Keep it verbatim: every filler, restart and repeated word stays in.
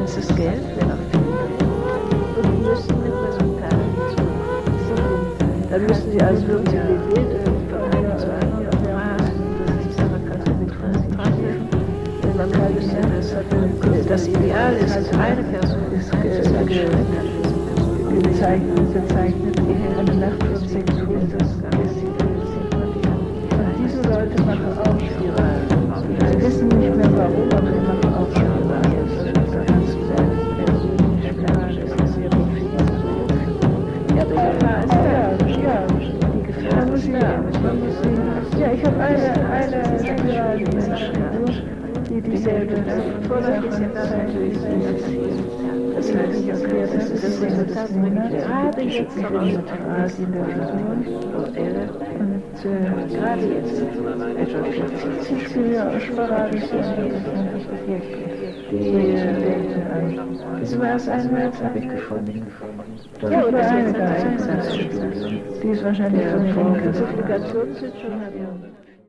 begrenztes Geld, wenn auch viel, und die müssen mit Resultaten zurückkommen. Dann müssen sie also wirklich die Bilder von einem zu anderen Maß, das ist Samarkand mit Transfer. Man kann nicht sagen, das Ideal ist, eine Person ist gezeichnet, bezeichnet, eine Nacht von sechs Uhr, das ist und diese Leute machen auch Spiralen. Sie wissen nicht mehr warum, aber sie machen auch Spiralen. Das kannst du sagen, persönliche Spirale ist das sehr befähigt. Ja, aber ja, ja, die Gefahr ist da. Ja, ich habe eine, eine Spirale, die Menschen, die dieselbe Vorlage ist ja natürlich das heißt, das ist das Resultat gerade jetzt noch aus Asien der Modelle und gerade jetzt etwa vierzig Jahre sporadisch interessantes Objekt. Das war es einmal, habe ich gefunden. Ja, oder eine Geistesstudie. Die ist wahrscheinlich von der Multiplikation schon.